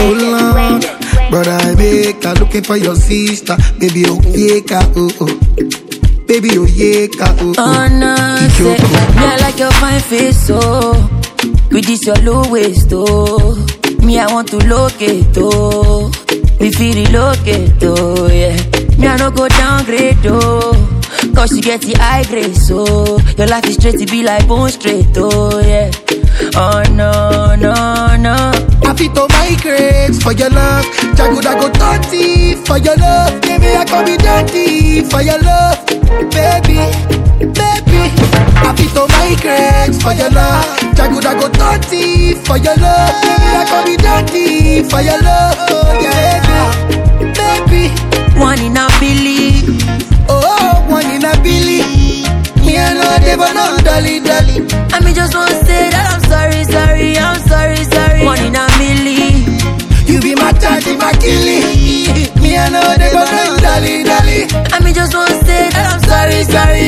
Hold on, brother, I make her looking for your sister. Baby, oh yeah, oh oh. Baby, oh yeah, oh oh. Oh no, say, me I like your fine face, oh. With this your low waist, oh. Me I want to locate, oh. We feel relocate, oh yeah. Me I no go downgrade, oh. Cause you get the high grade, so your life is straight to be like bone straight, oh yeah. Oh no, no, no. I fit to migrate for your love. Jago 30 for your love. Baby, I can be dirty for your love. Baby, baby. I fit to migrate for your love. Jago 30 for your love. Baby, I can be dirty for your love. Oh yeah, baby, baby. One in a billion. Oh, one in a billion. Me I know they but no dolly. I mean just want to say that I'm sorry. One in a million. You be my daddy, my killie. Me I know they but no dolly. I mean just want to say that I'm sorry.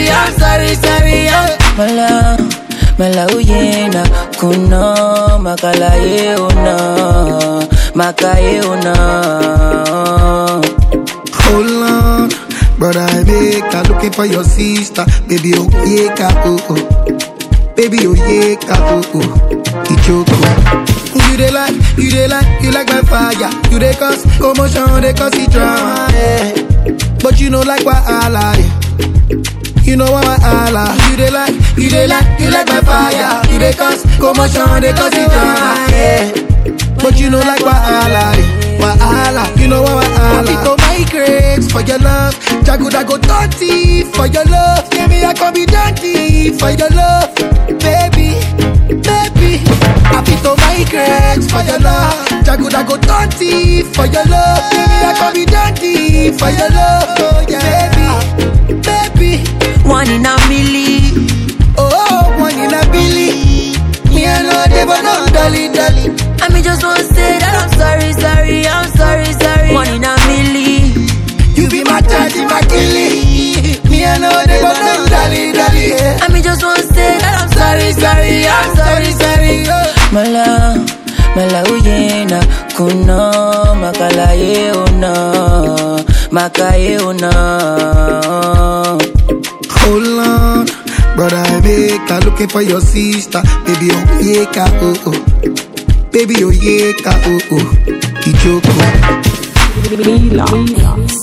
Mala uyena kuno makala yeuna makayeuna. Hold on, brother, I make her looking for your sister. Baby, oh yeah, oh oh. Baby, oh yeah, oh oh. Ichoko. You like my fire. You dey cause commotion, they cause it drama, yeah. But you know like what I like. You know what I like. You like my fire. You dey cause commotion, they cause it drama, yeah. But you know like what I like. You know what I like. To migrate for your love. Jago 30 for your love. Baby, I can be dirty for your love. Baby, baby. I fit to migrate for your love. Jago 30 for your love. Baby, I can be dirty for your love. Oh yeah, baby, baby. One in a million. Oh, one in a billion. Me I know they but no dolly. I mean just want to say that I'm sorry. One in a million. You be my daddy, my killie. Me I know they but no dolly. I mean just want to say that I'm sorry. Mala uyena kuno makala yeuna makayeuna. Hold on, brother, I make her looking for your sister. Baby, oh yeah, oh oh. Baby, oh yeah, oh oh. Ichoko.